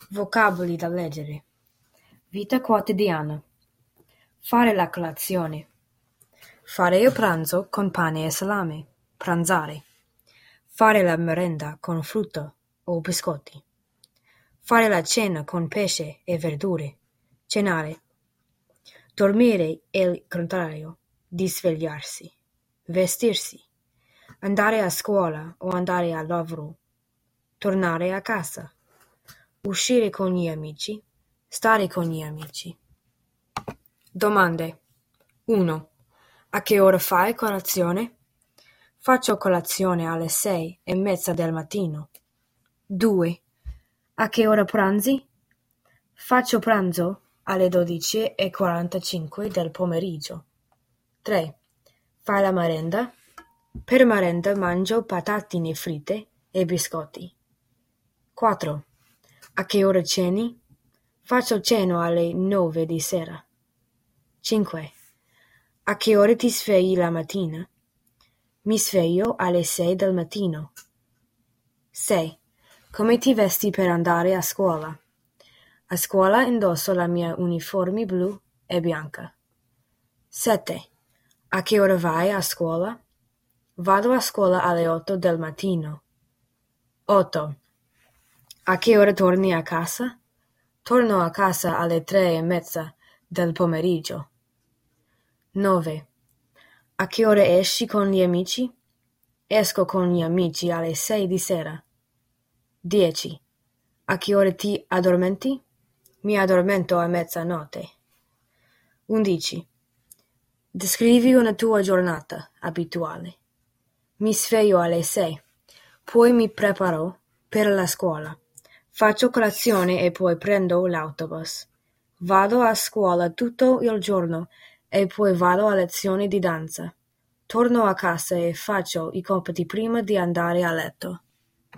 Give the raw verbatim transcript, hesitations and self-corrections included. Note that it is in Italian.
Vocaboli da leggere. Vita quotidiana. Fare la colazione. Fare il pranzo con pane e salame. Pranzare. Fare la merenda con frutta o biscotti. Fare la cena con pesce e verdure. Cenare. Dormire è il contrario di svegliarsi. Vestirsi. Andare a scuola o andare al lavoro. Tornare a casa. Uscire con gli amici. Stare con gli amici. Domande. uno. A che ora fai colazione? Faccio colazione alle sei e mezza del mattino. due. A che ora pranzi? Faccio pranzo alle dodici e quarantacinque del pomeriggio. tre. Fai la merenda? Per merenda mangio patatine fritte e biscotti. quattro. A che ora ceni? Faccio ceno alle nove di sera. cinque. A che ora ti svegli la mattina? Mi sveglio alle sei del mattino. sei. Come ti vesti per andare a scuola? A scuola indosso la mia uniforme blu e bianca. sette. A che ora vai a scuola? Vado a scuola alle otto del mattino. otto. A che ora torni a casa? Torno a casa alle tre e mezza del pomeriggio. nove. A che ora esci con gli amici? Esco con gli amici alle sei di sera. dieci. A che ora ti addormenti? Mi addormento a mezzanotte. undici. Descrivi una tua giornata abituale. Mi sveglio alle sei. Poi mi preparo per la scuola. Faccio colazione e poi prendo l'autobus. Vado a scuola tutto il giorno e poi vado a lezioni di danza. Torno a casa e faccio i compiti prima di andare a letto.